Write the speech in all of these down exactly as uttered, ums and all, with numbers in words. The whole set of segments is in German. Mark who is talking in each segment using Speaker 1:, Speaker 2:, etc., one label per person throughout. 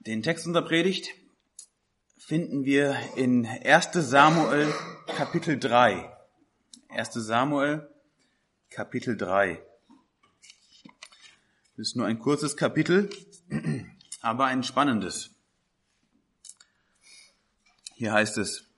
Speaker 1: Den Text unserer Predigt finden wir in erster Samuel Kapitel drei. erster Samuel Kapitel drei. Das ist nur ein kurzes Kapitel, aber ein spannendes. Hier heißt es: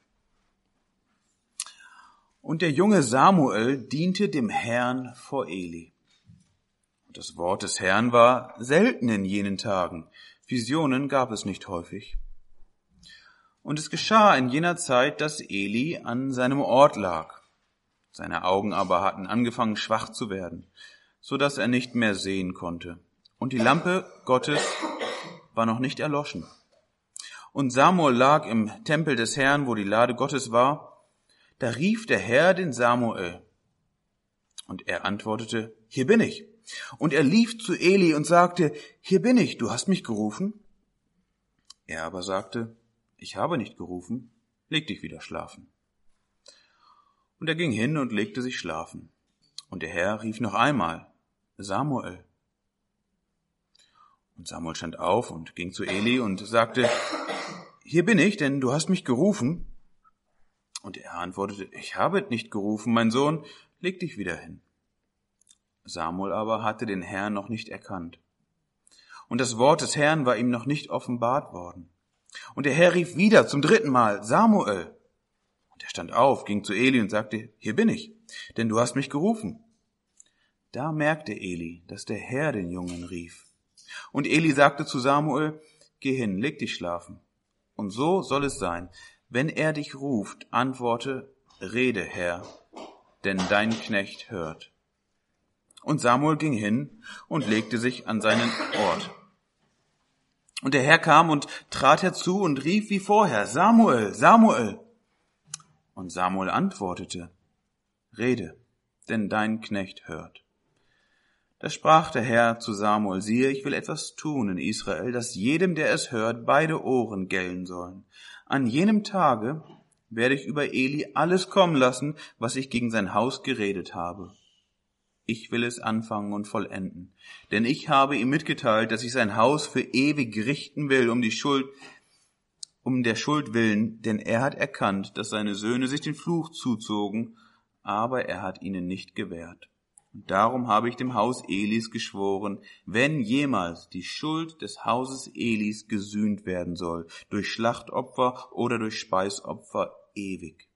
Speaker 1: Und der junge Samuel diente dem Herrn vor Eli. Und das Wort des Herrn war selten in jenen Tagen. Visionen gab es nicht häufig. Und es geschah in jener Zeit, dass Eli an seinem Ort lag. Seine Augen aber hatten angefangen schwach zu werden, so dass er nicht mehr sehen konnte. Und die Lampe Gottes war noch nicht erloschen. Und Samuel lag im Tempel des Herrn, wo die Lade Gottes war. Da rief der Herr den Samuel. Und er antwortete: Hier bin ich. Und er lief zu Eli und sagte: Hier bin ich, du hast mich gerufen? Er aber sagte: Ich habe nicht gerufen, leg dich wieder schlafen. Und er ging hin und legte sich schlafen. Und der Herr rief noch einmal: Samuel. Und Samuel stand auf und ging zu Eli und sagte: Hier bin ich, denn du hast mich gerufen. Und er antwortete: Ich habe nicht gerufen, mein Sohn, leg dich wieder hin. Samuel aber hatte den Herrn noch nicht erkannt. Und das Wort des Herrn war ihm noch nicht offenbart worden. Und der Herr rief wieder zum dritten Mal: Samuel. Und er stand auf, ging zu Eli und sagte: Hier bin ich, denn du hast mich gerufen. Da merkte Eli, dass der Herr den Jungen rief. Und Eli sagte zu Samuel: Geh hin, leg dich schlafen. Und so soll es sein, wenn er dich ruft, antworte: Rede, Herr, denn dein Knecht hört. Und Samuel ging hin und legte sich an seinen Ort. Und der Herr kam und trat herzu und rief wie vorher: Samuel, Samuel. Und Samuel antwortete: Rede, denn dein Knecht hört. Da sprach der Herr zu Samuel: Siehe, ich will etwas tun in Israel, dass jedem, der es hört, beide Ohren gellen sollen. An jenem Tage werde ich über Eli alles kommen lassen, was ich gegen sein Haus geredet habe. Ich will es anfangen und vollenden, denn ich habe ihm mitgeteilt, dass ich sein Haus für ewig richten will, um die Schuld, um der Schuld willen, denn er hat erkannt, dass seine Söhne sich den Fluch zuzogen, aber er hat ihnen nicht gewährt. Und darum habe ich dem Haus Elis geschworen, wenn jemals die Schuld des Hauses Elis gesühnt werden soll, durch Schlachtopfer oder durch Speisopfer ewig.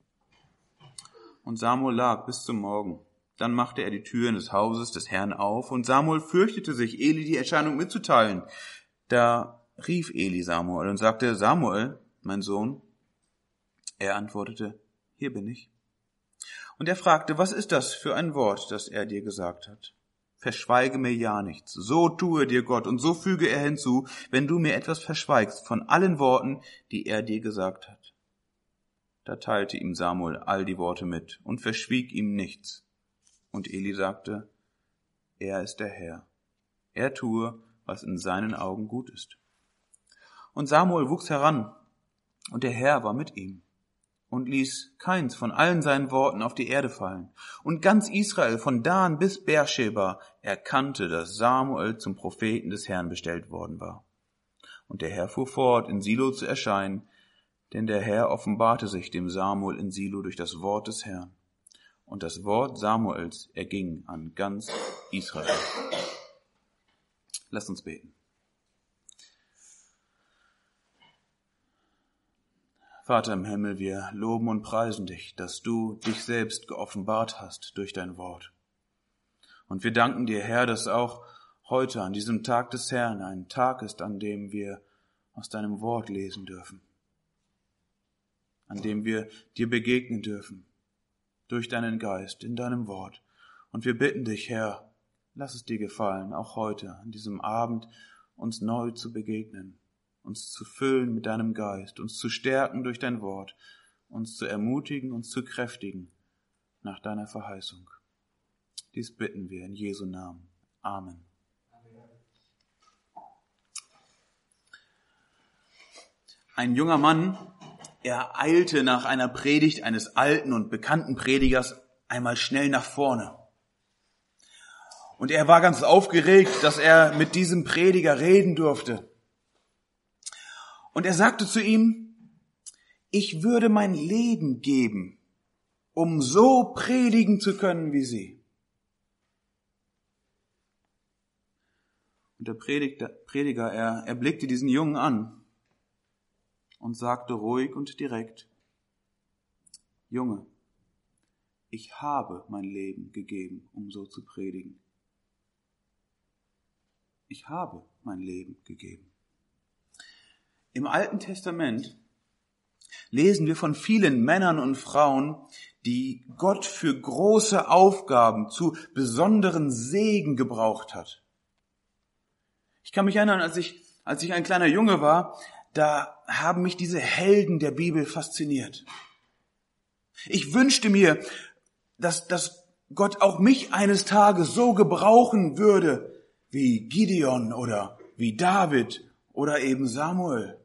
Speaker 1: Und Samuel lag bis zum Morgen. Dann machte er die Türen des Hauses des Herrn auf, und Samuel fürchtete sich, Eli die Erscheinung mitzuteilen. Da rief Eli Samuel und sagte: Samuel, mein Sohn. Er antwortete: Hier bin ich. Und er fragte: Was ist das für ein Wort, das er dir gesagt hat? Verschweige mir ja nichts. So tue dir Gott, und so füge er hinzu, wenn du mir etwas verschweigst von allen Worten, die er dir gesagt hat. Da teilte ihm Samuel all die Worte mit und verschwieg ihm nichts. Und Eli sagte: Er ist der Herr. Er tue, was in seinen Augen gut ist. Und Samuel wuchs heran, und der Herr war mit ihm und ließ keins von allen seinen Worten auf die Erde fallen. Und ganz Israel von Dan bis Beersheba erkannte, dass Samuel zum Propheten des Herrn bestellt worden war. Und der Herr fuhr fort, in Silo zu erscheinen, denn der Herr offenbarte sich dem Samuel in Silo durch das Wort des Herrn. Und das Wort Samuels erging an ganz Israel. Lasst uns beten. Vater im Himmel, wir loben und preisen dich, dass du dich selbst geoffenbart hast durch dein Wort. Und wir danken dir, Herr, dass auch heute an diesem Tag des Herrn ein Tag ist, an dem wir aus deinem Wort lesen dürfen, an dem wir dir begegnen dürfen, durch deinen Geist, in deinem Wort. Und wir bitten dich, Herr, lass es dir gefallen, auch heute, an diesem Abend, uns neu zu begegnen, uns zu füllen mit deinem Geist, uns zu stärken durch dein Wort, uns zu ermutigen, uns zu kräftigen nach deiner Verheißung. Dies bitten wir in Jesu Namen. Amen. Ein junger Mann, er eilte nach einer Predigt eines alten und bekannten Predigers einmal schnell nach vorne. Und er war ganz aufgeregt, dass er mit diesem Prediger reden durfte. Und er sagte zu ihm, ich würde mein Leben geben, um so predigen zu können wie Sie. Und der Prediger, Prediger er, er blickte diesen Jungen an und sagte ruhig und direkt, Junge, ich habe mein Leben gegeben, um so zu predigen. Ich habe mein Leben gegeben. Im Alten Testament lesen wir von vielen Männern und Frauen, die Gott für große Aufgaben zu besonderen Segen gebraucht hat. Ich kann mich erinnern, als ich, als ich ein kleiner Junge war, da haben mich diese Helden der Bibel fasziniert. Ich wünschte mir, dass, dass Gott auch mich eines Tages so gebrauchen würde, wie Gideon oder wie David oder eben Samuel.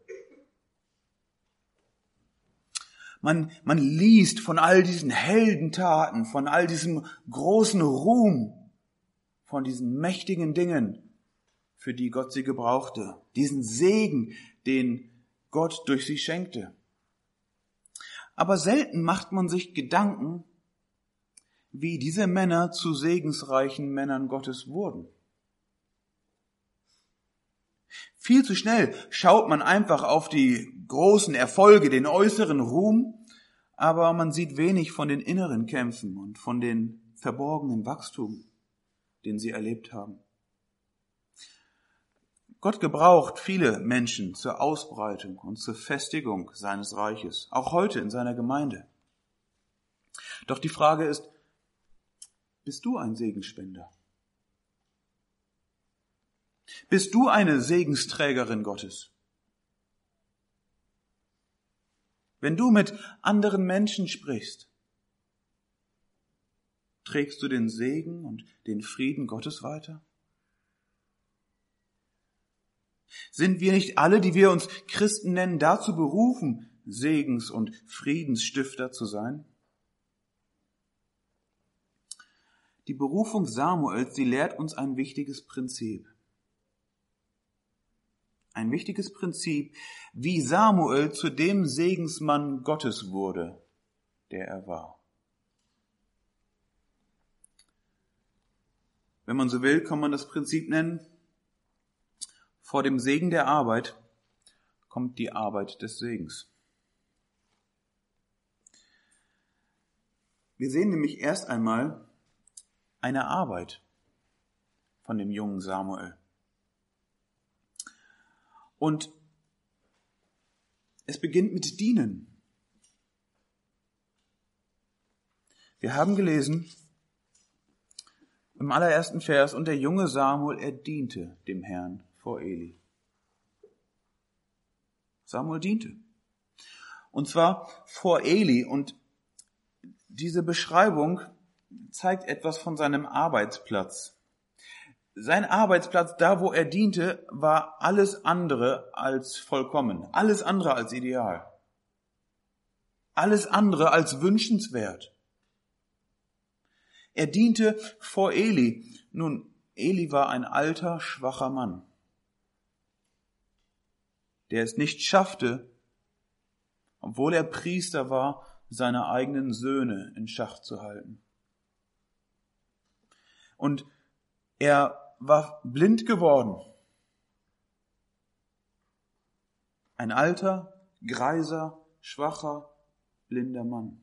Speaker 1: Man, man liest von all diesen Heldentaten, von all diesem großen Ruhm, von diesen mächtigen Dingen, für die Gott sie gebrauchte, diesen Segen, den Gott durch sie schenkte. Aber selten macht man sich Gedanken, wie diese Männer zu segensreichen Männern Gottes wurden. Viel zu schnell schaut man einfach auf die großen Erfolge, den äußeren Ruhm, aber man sieht wenig von den inneren Kämpfen und von den verborgenen Wachstum, den sie erlebt haben. Gott gebraucht viele Menschen zur Ausbreitung und zur Festigung seines Reiches, auch heute in seiner Gemeinde. Doch die Frage ist, bist du ein Segensspender? Bist du eine Segensträgerin Gottes? Wenn du mit anderen Menschen sprichst, trägst du den Segen und den Frieden Gottes weiter? Sind wir nicht alle, die wir uns Christen nennen, dazu berufen, Segens- und Friedensstifter zu sein? Die Berufung Samuels, sie lehrt uns ein wichtiges Prinzip. Ein wichtiges Prinzip, wie Samuel zu dem Segensmann Gottes wurde, der er war. Wenn man so will, kann man das Prinzip nennen, vor dem Segen der Arbeit kommt die Arbeit des Segens. Wir sehen nämlich erst einmal eine Arbeit von dem jungen Samuel. Und es beginnt mit Dienen. Wir haben gelesen im allerersten Vers, und der junge Samuel, er diente dem Herrn vor Eli. Samuel diente. Und zwar vor Eli. Und diese Beschreibung zeigt etwas von seinem Arbeitsplatz. Sein Arbeitsplatz, da wo er diente, war alles andere als vollkommen, alles andere als ideal, alles andere als wünschenswert. Er diente vor Eli. Nun, Eli war ein alter, schwacher Mann, der es nicht schaffte, obwohl er Priester war, seine eigenen Söhne in Schach zu halten. Und er war blind geworden. Ein alter, greiser, schwacher, blinder Mann.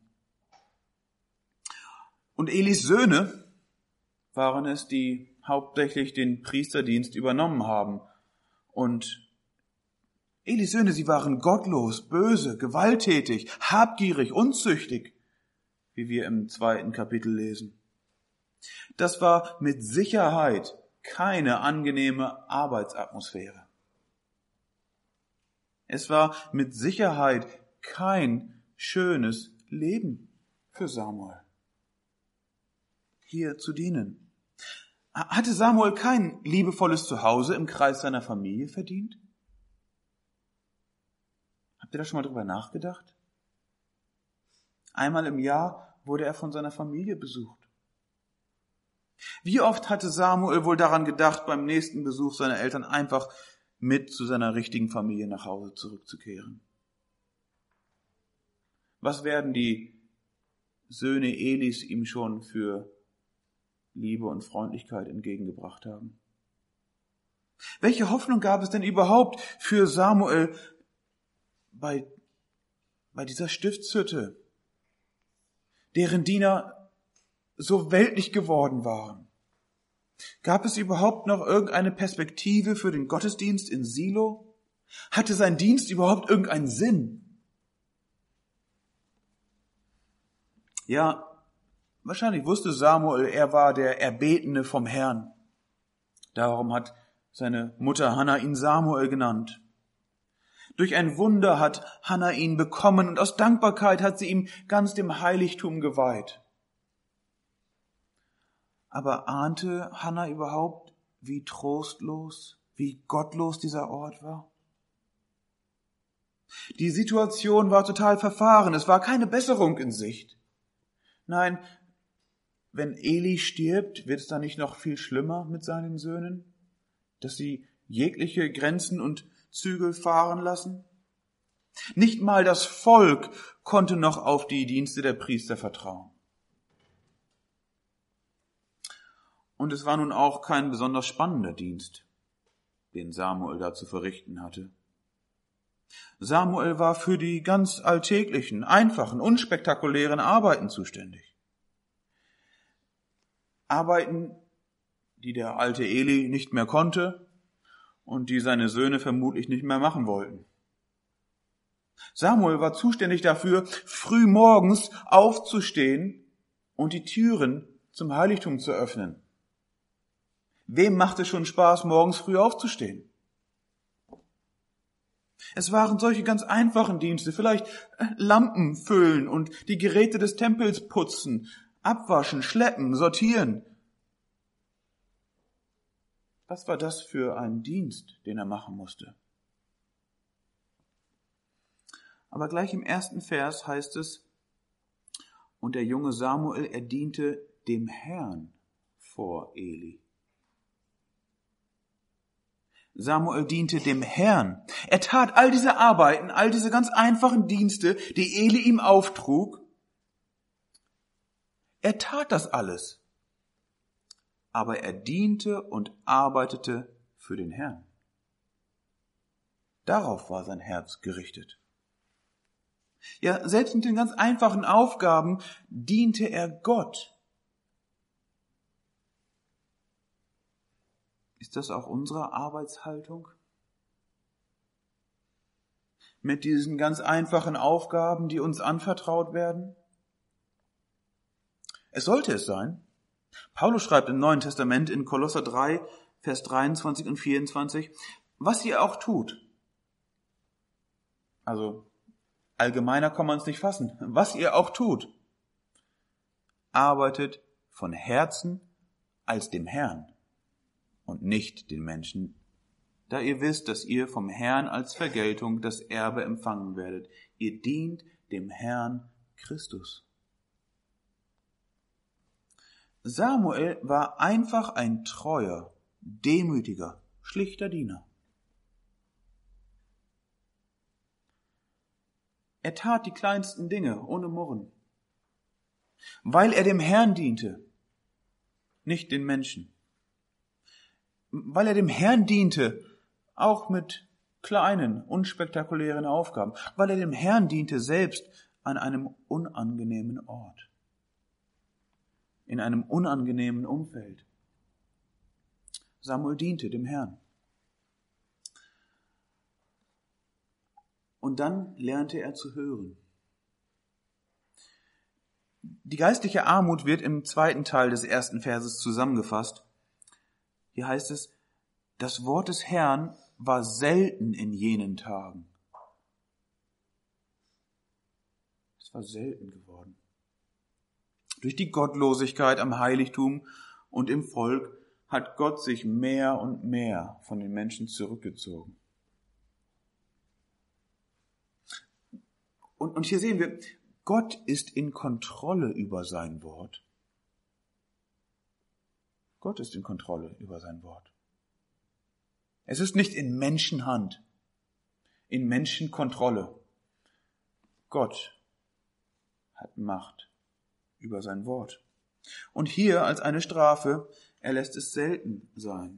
Speaker 1: Und Elis Söhne waren es, die hauptsächlich den Priesterdienst übernommen haben. Und Elis Söhne, sie waren gottlos, böse, gewalttätig, habgierig, unzüchtig, wie wir im zweiten Kapitel lesen. Das war mit Sicherheit keine angenehme Arbeitsatmosphäre. Es war mit Sicherheit kein schönes Leben für Samuel, hier zu dienen. Hatte Samuel kein liebevolles Zuhause im Kreis seiner Familie verdient? Habt ihr da schon mal drüber nachgedacht? Einmal im Jahr wurde er von seiner Familie besucht. Wie oft hatte Samuel wohl daran gedacht, beim nächsten Besuch seiner Eltern einfach mit zu seiner richtigen Familie nach Hause zurückzukehren. Was werden die Söhne Elis ihm schon für Liebe und Freundlichkeit entgegengebracht haben? Welche Hoffnung gab es denn überhaupt für Samuel bei, bei dieser Stiftshütte, deren Diener so weltlich geworden waren? Gab es überhaupt noch irgendeine Perspektive für den Gottesdienst in Silo? Hatte sein Dienst überhaupt irgendeinen Sinn? Ja, wahrscheinlich wusste Samuel, er war der Erbetene vom Herrn. Darum hat seine Mutter Hannah ihn Samuel genannt. Durch ein Wunder hat Hannah ihn bekommen und aus Dankbarkeit hat sie ihm ganz dem Heiligtum geweiht. Aber ahnte Hannah überhaupt, wie trostlos, wie gottlos dieser Ort war? Die Situation war total verfahren, es war keine Besserung in Sicht. Nein, wenn Eli stirbt, wird es dann nicht noch viel schlimmer mit seinen Söhnen, dass sie jegliche Grenzen und Zügel fahren lassen? Nicht mal das Volk konnte noch auf die Dienste der Priester vertrauen. Und es war nun auch kein besonders spannender Dienst, den Samuel da zu verrichten hatte. Samuel war für die ganz alltäglichen, einfachen, unspektakulären Arbeiten zuständig. Arbeiten, die der alte Eli nicht mehr konnte und die seine Söhne vermutlich nicht mehr machen wollten. Samuel war zuständig dafür, früh morgens aufzustehen und die Türen zum Heiligtum zu öffnen. Wem macht es schon Spaß, morgens früh aufzustehen? Es waren solche ganz einfachen Dienste, vielleicht Lampen füllen und die Geräte des Tempels putzen, abwaschen, schleppen, sortieren. Was war das für ein Dienst, den er machen musste? Aber gleich im ersten Vers heißt es, und der junge Samuel, er diente dem Herrn vor Eli. Samuel diente dem Herrn. Er tat all diese Arbeiten, all diese ganz einfachen Dienste, die Eli ihm auftrug. Er tat das alles. Aber er diente und arbeitete für den Herrn. Darauf war sein Herz gerichtet. Ja, selbst mit den ganz einfachen Aufgaben diente er Gott. Ist das auch unsere Arbeitshaltung? Mit diesen ganz einfachen Aufgaben, die uns anvertraut werden? Es sollte es sein. Paulus schreibt im Neuen Testament in Kolosser drei, Vers dreiundzwanzig und vierundzwanzig, was ihr auch tut. Also allgemeiner kann man es nicht fassen. Was ihr auch tut, arbeitet von Herzen als dem Herrn und nicht den Menschen, da ihr wisst, dass ihr vom Herrn als Vergeltung das Erbe empfangen werdet. Ihr dient dem Herrn Christus. Samuel war einfach ein treuer, demütiger, schlichter Diener. Er tat die kleinsten Dinge ohne Murren, weil er dem Herrn diente, nicht den Menschen. Weil er dem Herrn diente, auch mit kleinen, unspektakulären Aufgaben, weil er dem Herrn diente selbst an einem unangenehmen Ort, in einem unangenehmen Umfeld. Samuel diente dem Herrn. Und dann lernte er zu hören. Die geistliche Armut wird im zweiten Teil des ersten Verses zusammengefasst. Hier heißt es, das Wort des Herrn war selten in jenen Tagen. Es war selten geworden. Durch die Gottlosigkeit am Heiligtum und im Volk hat Gott sich mehr und mehr von den Menschen zurückgezogen. Und, und hier sehen wir, Gott ist in Kontrolle über sein Wort. Gott ist in Kontrolle über sein Wort. Es ist nicht in Menschenhand, in Menschenkontrolle. Gott hat Macht über sein Wort. Und hier als eine Strafe, er lässt es selten sein.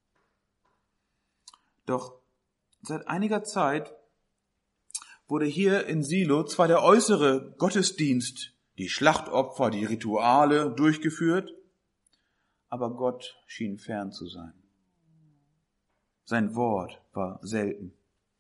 Speaker 1: Doch seit einiger Zeit wurde hier in Silo zwar der äußere Gottesdienst, die Schlachtopfer, die Rituale durchgeführt, aber Gott schien fern zu sein. Sein Wort war selten.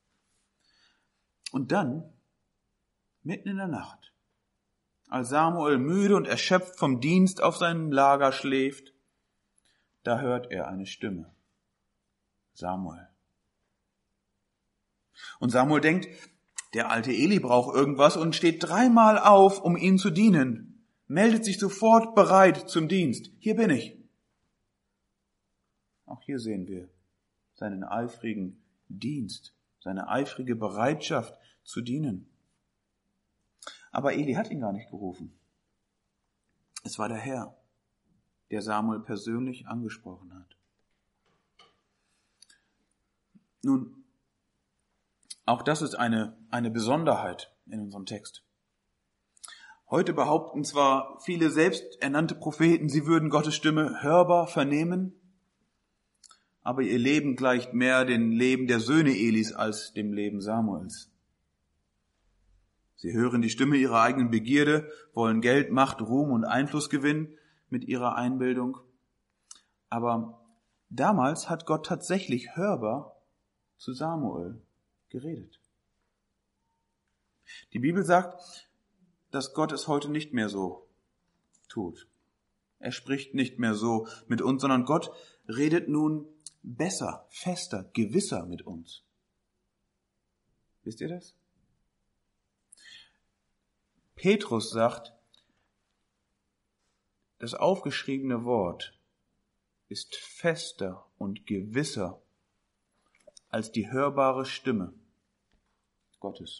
Speaker 1: Und dann, mitten in der Nacht, als Samuel müde und erschöpft vom Dienst auf seinem Lager schläft, da hört er eine Stimme. Samuel. Und Samuel denkt, der alte Eli braucht irgendwas und steht dreimal auf, um ihm zu dienen, meldet sich sofort bereit zum Dienst. Hier bin ich. Auch hier sehen wir seinen eifrigen Dienst, seine eifrige Bereitschaft zu dienen. Aber Eli hat ihn gar nicht gerufen. Es war der Herr, der Samuel persönlich angesprochen hat. Nun, auch das ist eine, eine Besonderheit in unserem Text. Heute behaupten zwar viele selbsternannte Propheten, sie würden Gottes Stimme hörbar vernehmen, aber ihr Leben gleicht mehr dem Leben der Söhne Elis als dem Leben Samuels. Sie hören die Stimme ihrer eigenen Begierde, wollen Geld, Macht, Ruhm und Einfluss gewinnen mit ihrer Einbildung. Aber damals hat Gott tatsächlich hörbar zu Samuel geredet. Die Bibel sagt, dass Gott es heute nicht mehr so tut. Er spricht nicht mehr so mit uns, sondern Gott redet nun besser, fester, gewisser mit uns. Wisst ihr das? Petrus sagt, das aufgeschriebene Wort ist fester und gewisser als die hörbare Stimme Gottes.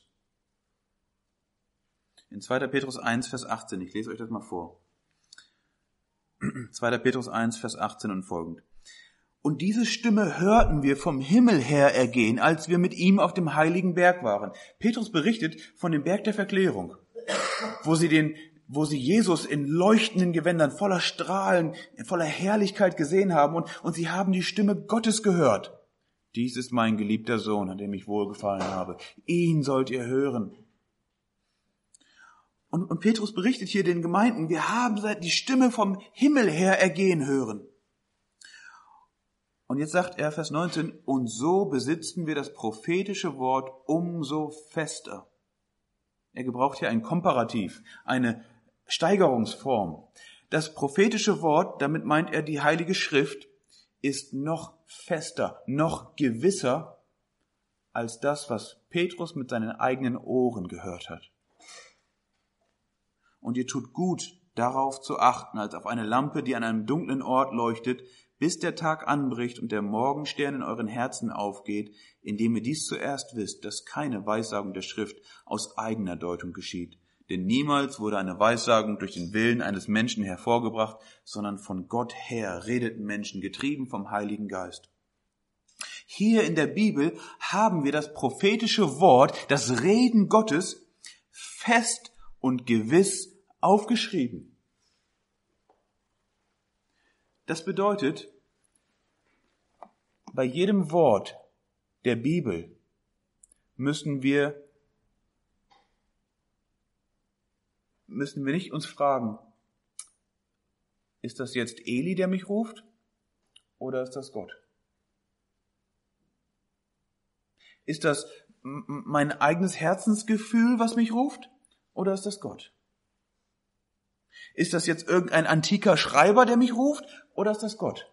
Speaker 1: In zweiter Petrus eins, Vers achtzehn, ich lese euch das mal vor. zweiter Petrus eins, Vers achtzehn und folgend. Und diese Stimme hörten wir vom Himmel her ergehen, als wir mit ihm auf dem heiligen Berg waren. Petrus berichtet von dem Berg der Verklärung, wo sie den, wo sie Jesus in leuchtenden Gewändern voller Strahlen, voller Herrlichkeit gesehen haben und, und sie haben die Stimme Gottes gehört. Dies ist mein geliebter Sohn, an dem ich wohlgefallen habe. Ihn sollt ihr hören. Und, und Petrus berichtet hier den Gemeinden, wir haben die Stimme vom Himmel her ergehen hören. Und jetzt sagt er, Vers neunzehn, und so besitzen wir das prophetische Wort umso fester. Er gebraucht hier ein Komparativ, eine Steigerungsform. Das prophetische Wort, damit meint er die Heilige Schrift, ist noch fester, noch gewisser als das, was Petrus mit seinen eigenen Ohren gehört hat. Und ihr tut gut, darauf zu achten, als auf eine Lampe, die an einem dunklen Ort leuchtet, bis der Tag anbricht und der Morgenstern in euren Herzen aufgeht, indem ihr dies zuerst wisst, dass keine Weissagung der Schrift aus eigener Deutung geschieht. Denn niemals wurde eine Weissagung durch den Willen eines Menschen hervorgebracht, sondern von Gott her redeten Menschen, getrieben vom Heiligen Geist. Hier in der Bibel haben wir das prophetische Wort, das Reden Gottes, fest und gewiss aufgeschrieben. Das bedeutet, bei jedem Wort der Bibel müssen wir, müssen wir nicht uns fragen, ist das jetzt Eli, der mich ruft, oder ist das Gott? Ist das mein eigenes Herzensgefühl, was mich ruft, oder ist das Gott? Ist das jetzt irgendein antiker Schreiber, der mich ruft, oder ist das Gott?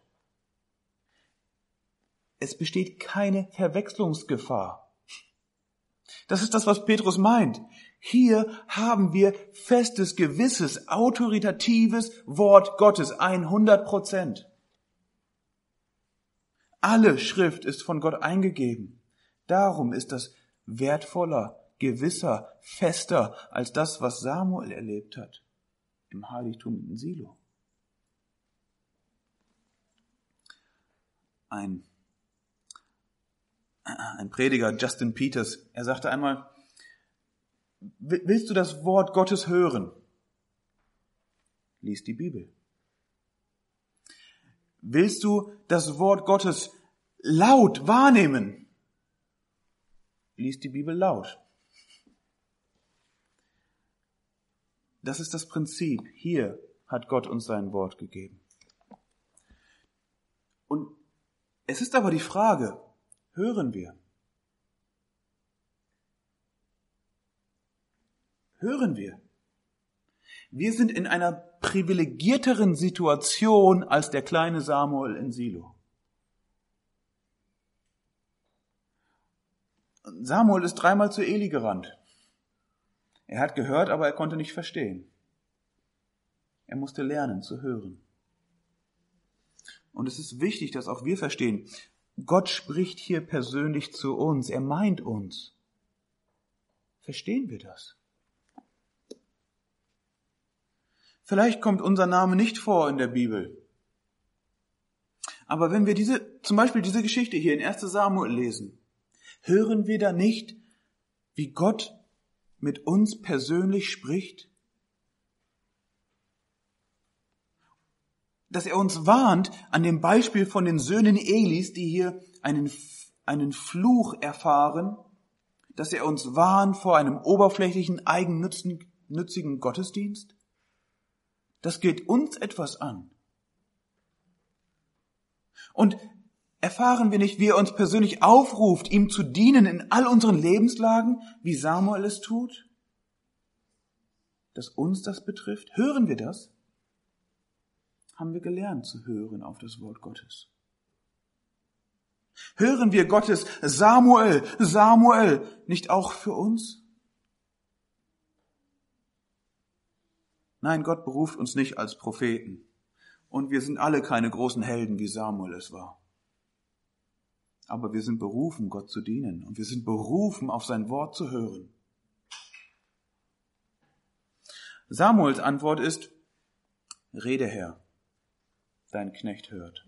Speaker 1: Es besteht keine Verwechslungsgefahr. Das ist das, was Petrus meint. Hier haben wir festes, gewisses, autoritatives Wort Gottes, hundert Prozent. Alle Schrift ist von Gott eingegeben. Darum ist das wertvoller, gewisser, fester als das, was Samuel erlebt hat im Heiligtum in Silo. Ein, Ein Prediger, Justin Peters, er sagte einmal, willst du das Wort Gottes hören? Lies die Bibel. Willst du das Wort Gottes laut wahrnehmen? Lies die Bibel laut. Das ist das Prinzip. Hier hat Gott uns sein Wort gegeben. Und es ist aber die Frage, hören wir? Hören wir? Wir sind in einer privilegierteren Situation als der kleine Samuel in Silo. Samuel ist dreimal zu Eli gerannt. Er hat gehört, aber er konnte nicht verstehen. Er musste lernen zu hören. Und es ist wichtig, dass auch wir verstehen, Gott spricht hier persönlich zu uns. Er meint uns. Verstehen wir das? Vielleicht kommt unser Name nicht vor in der Bibel. Aber wenn wir diese, zum Beispiel diese Geschichte hier in erster Samuel lesen, hören wir da nicht, wie Gott mit uns persönlich spricht? Dass er uns warnt an dem Beispiel von den Söhnen Elis, die hier einen, einen Fluch erfahren, dass er uns warnt vor einem oberflächlichen, eigennützigen Gottesdienst? Das geht uns etwas an. Und erfahren wir nicht, wie er uns persönlich aufruft, ihm zu dienen in all unseren Lebenslagen, wie Samuel es tut? Dass uns das betrifft? Hören wir das? Haben wir gelernt zu hören auf das Wort Gottes? Hören wir Gottes Samuel, Samuel nicht auch für uns? Nein, Gott beruft uns nicht als Propheten. Und wir sind alle keine großen Helden, wie Samuel es war. Aber wir sind berufen, Gott zu dienen. Und wir sind berufen, auf sein Wort zu hören. Samuels Antwort ist, rede, Herr, dein Knecht hört.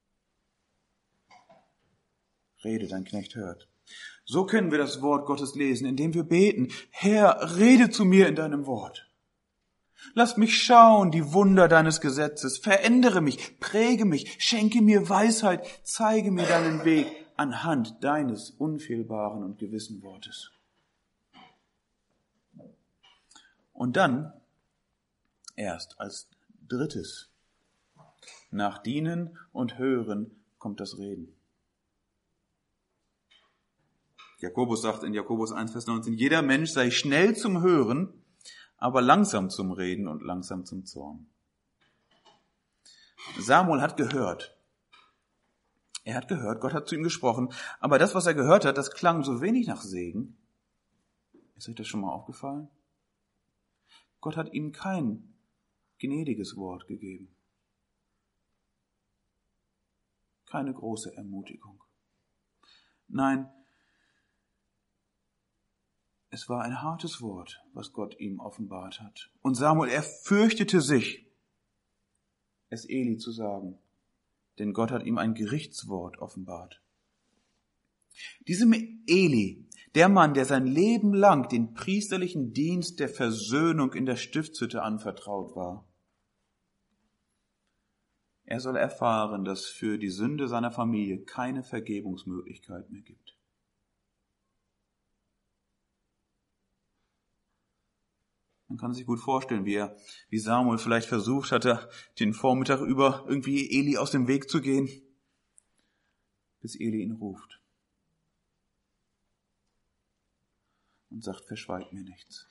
Speaker 1: Rede, dein Knecht hört. So können wir das Wort Gottes lesen, indem wir beten, Herr, rede zu mir in deinem Wort. Lass mich schauen, die Wunder deines Gesetzes. Verändere mich, präge mich, schenke mir Weisheit, zeige mir deinen Weg anhand deines unfehlbaren und gewissen Wortes. Und dann, erst als drittes, nach Dienen und Hören kommt das Reden. Jakobus sagt in Jakobus eins, Vers neunzehn, jeder Mensch sei schnell zum Hören, aber langsam zum Reden und langsam zum Zorn. Samuel hat gehört. Er hat gehört, Gott hat zu ihm gesprochen, aber das, was er gehört hat, das klang so wenig nach Segen. Ist euch das schon mal aufgefallen? Gott hat ihm kein gnädiges Wort gegeben. Keine große Ermutigung. Nein, es war ein hartes Wort, was Gott ihm offenbart hat. Und Samuel, er fürchtete sich, es Eli zu sagen, denn Gott hat ihm ein Gerichtswort offenbart. Diesem Eli, der Mann, der sein Leben lang den priesterlichen Dienst der Versöhnung in der Stiftshütte anvertraut war, er soll erfahren, dass für die Sünde seiner Familie keine Vergebungsmöglichkeit mehr gibt. Man kann sich gut vorstellen, wie er, wie Samuel vielleicht versucht hatte, den Vormittag über irgendwie Eli aus dem Weg zu gehen, bis Eli ihn ruft und sagt, verschweig mir nichts.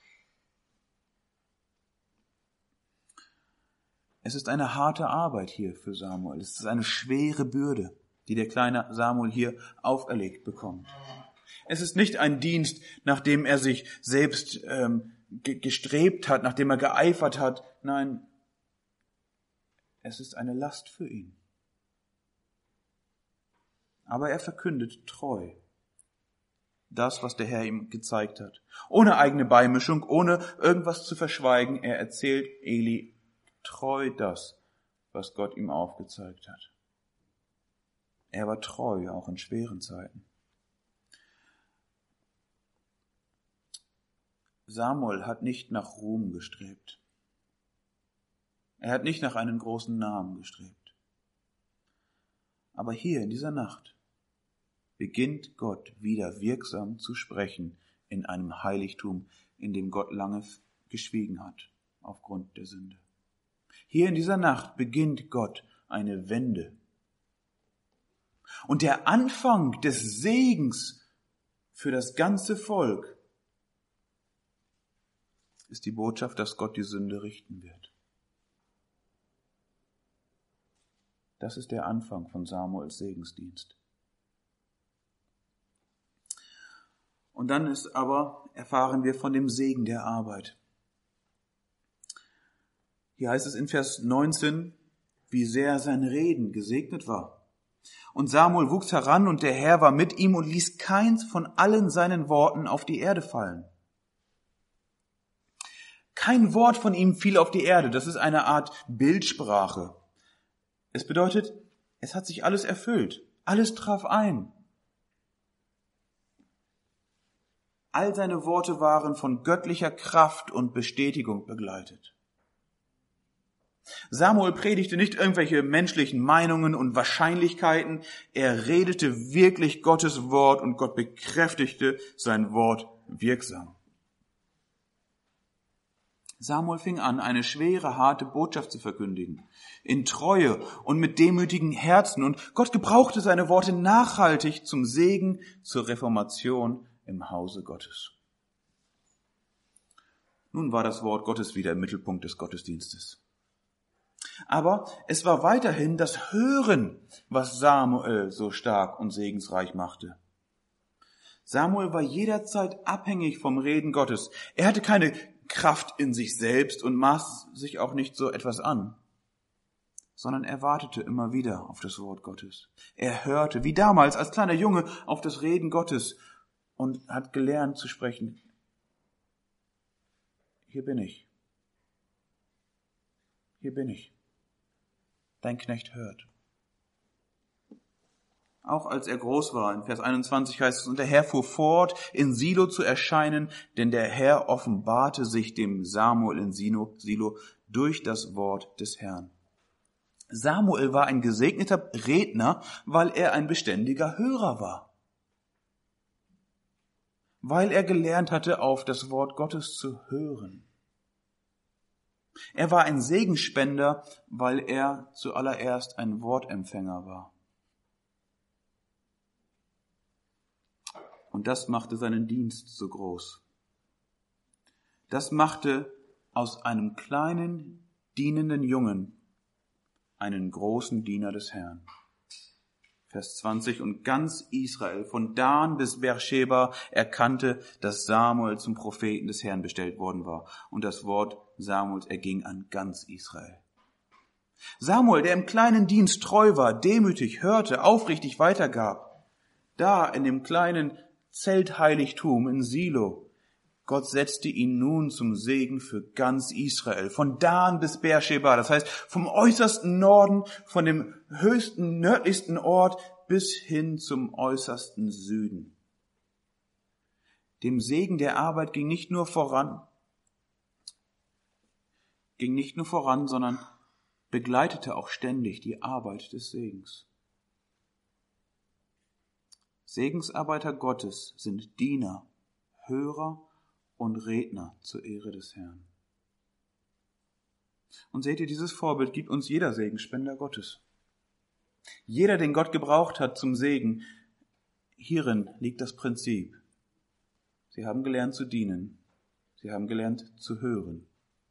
Speaker 1: Es ist eine harte Arbeit hier für Samuel. Es ist eine schwere Bürde, die der kleine Samuel hier auferlegt bekommt. Es ist nicht ein Dienst, nach dem er sich selbst ähm, gestrebt hat, nachdem er geeifert hat. Nein, es ist eine Last für ihn. Aber er verkündet treu das, was der Herr ihm gezeigt hat. Ohne eigene Beimischung, ohne irgendwas zu verschweigen. Er erzählt Eli treu das, was Gott ihm aufgezeigt hat. Er war treu, auch in schweren Zeiten. Samuel hat nicht nach Ruhm gestrebt. Er hat nicht nach einem großen Namen gestrebt. Aber hier in dieser Nacht beginnt Gott wieder wirksam zu sprechen in einem Heiligtum, in dem Gott lange geschwiegen hat aufgrund der Sünde. Hier in dieser Nacht beginnt Gott eine Wende. Und der Anfang des Segens für das ganze Volk ist die Botschaft, dass Gott die Sünde richten wird. Das ist der Anfang von Samuels Segensdienst. Und dann ist aber, erfahren wir von dem Segen der Arbeit. Hier heißt es in Vers neunzehn, wie sehr sein Reden gesegnet war. Und Samuel wuchs heran und der Herr war mit ihm und ließ keins von allen seinen Worten auf die Erde fallen. Kein Wort von ihm fiel auf die Erde. Das ist eine Art Bildsprache. Es bedeutet, es hat sich alles erfüllt. Alles traf ein. All seine Worte waren von göttlicher Kraft und Bestätigung begleitet. Samuel predigte nicht irgendwelche menschlichen Meinungen und Wahrscheinlichkeiten. Er redete wirklich Gottes Wort und Gott bekräftigte sein Wort wirksam. Samuel fing an, eine schwere, harte Botschaft zu verkündigen, in Treue und mit demütigen Herzen. Und Gott gebrauchte seine Worte nachhaltig zum Segen, zur Reformation im Hause Gottes. Nun war das Wort Gottes wieder im Mittelpunkt des Gottesdienstes. Aber es war weiterhin das Hören, was Samuel so stark und segensreich machte. Samuel war jederzeit abhängig vom Reden Gottes. Er hatte keine Kraft in sich selbst und maß sich auch nicht so etwas an, sondern er wartete immer wieder auf das Wort Gottes. Er hörte, wie damals als kleiner Junge, auf das Reden Gottes und hat gelernt zu sprechen. Hier bin ich. Hier bin ich. Dein Knecht hört. Auch als er groß war, in Vers einundzwanzig heißt es, und der Herr fuhr fort, in Silo zu erscheinen, denn der Herr offenbarte sich dem Samuel in Silo, Silo durch das Wort des Herrn. Samuel war ein gesegneter Redner, weil er ein beständiger Hörer war. Weil er gelernt hatte, auf das Wort Gottes zu hören. Er war ein Segenspender, weil er zuallererst ein Wortempfänger war. Und das machte seinen Dienst so groß. Das machte aus einem kleinen, dienenden Jungen einen großen Diener des Herrn. Vers zwanzig, und ganz Israel, von Dan bis Beersheba, erkannte, dass Samuel zum Propheten des Herrn bestellt worden war. Und das Wort Samuels erging an ganz Israel. Samuel, der im kleinen Dienst treu war, demütig hörte, aufrichtig weitergab. Da in dem kleinen Zeltheiligtum in Silo, Gott setzte ihn nun zum Segen für ganz Israel, von Dan bis Beersheba, das heißt vom äußersten Norden, von dem höchsten, nördlichsten Ort bis hin zum äußersten Süden. Dem Segen der Arbeit ging nicht nur voran, ging nicht nur voran, sondern begleitete auch ständig die Arbeit des Segens. Segensarbeiter Gottes sind Diener, Hörer und Redner zur Ehre des Herrn. Und seht ihr, dieses Vorbild gibt uns jeder Segenspender Gottes. Jeder, den Gott gebraucht hat zum Segen, hierin liegt das Prinzip. Sie haben gelernt zu dienen, sie haben gelernt zu hören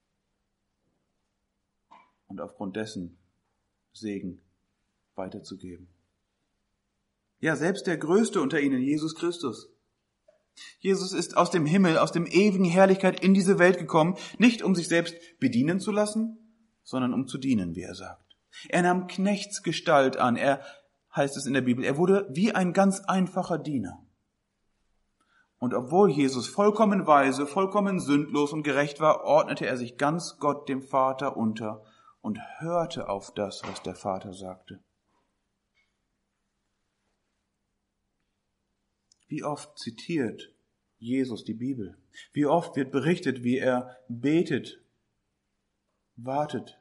Speaker 1: und aufgrund dessen Segen weiterzugeben. Ja, selbst der Größte unter ihnen, Jesus Christus. Jesus ist aus dem Himmel, aus dem ewigen Herrlichkeit in diese Welt gekommen, nicht um sich selbst bedienen zu lassen, sondern um zu dienen, wie er sagt. Er nahm Knechtsgestalt an, er, heißt es in der Bibel, er wurde wie ein ganz einfacher Diener. Und obwohl Jesus vollkommen weise, vollkommen sündlos und gerecht war, ordnete er sich ganz Gott dem Vater unter und hörte auf das, was der Vater sagte. Wie oft zitiert Jesus, die Bibel. Wie oft wird berichtet, wie er betet, wartet.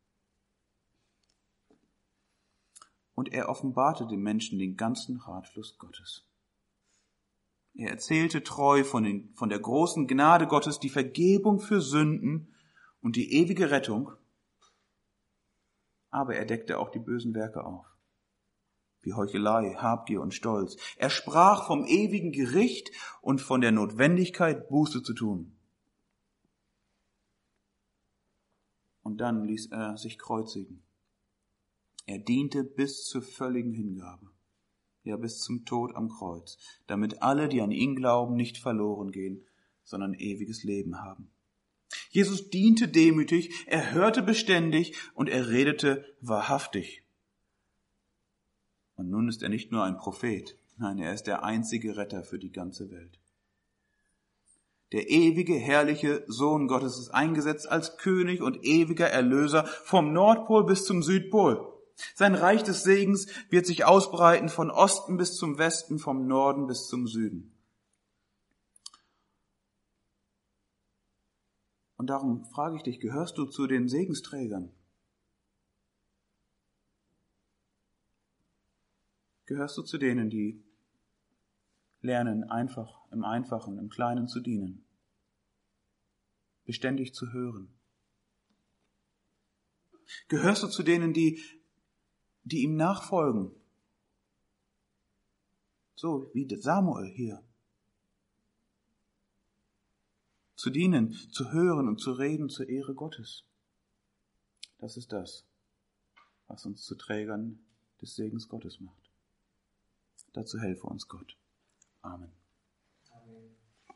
Speaker 1: Und er offenbarte dem Menschen den ganzen Ratschluss Gottes. Er erzählte treu von, den, von der großen Gnade Gottes, die Vergebung für Sünden und die ewige Rettung. Aber er deckte auch die bösen Werke auf, wie Heuchelei, Habgier und Stolz. Er sprach vom ewigen Gericht und von der Notwendigkeit, Buße zu tun. Und dann ließ er sich kreuzigen. Er diente bis zur völligen Hingabe, ja bis zum Tod am Kreuz, damit alle, die an ihn glauben, nicht verloren gehen, sondern ewiges Leben haben. Jesus diente demütig, er hörte beständig und er redete wahrhaftig. Und nun ist er nicht nur ein Prophet, nein, er ist der einzige Retter für die ganze Welt. Der ewige, herrliche Sohn Gottes ist eingesetzt als König und ewiger Erlöser vom Nordpol bis zum Südpol. Sein Reich des Segens wird sich ausbreiten von Osten bis zum Westen, vom Norden bis zum Süden. Und darum frage ich dich, gehörst du zu den Segensträgern? Gehörst du zu denen, die lernen, einfach, im Einfachen, im Kleinen zu dienen, beständig zu hören? Gehörst du zu denen, die, die ihm nachfolgen? So wie Samuel hier. Zu dienen, zu hören und zu reden zur Ehre Gottes. Das ist das, was uns zu Trägern des Segens Gottes macht. Dazu helfe uns Gott. Amen.